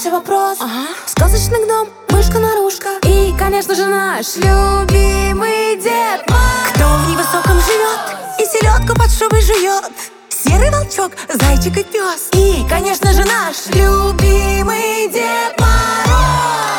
следующий вопрос. Сказочный дом, мышка-нарушка и, конечно же, наш любимый Дед Мороз. Кто в невысоком живет и селедку под шубой жует? Серый волчок, зайчик и пес. И, конечно же, наш любимый Дед Мороз.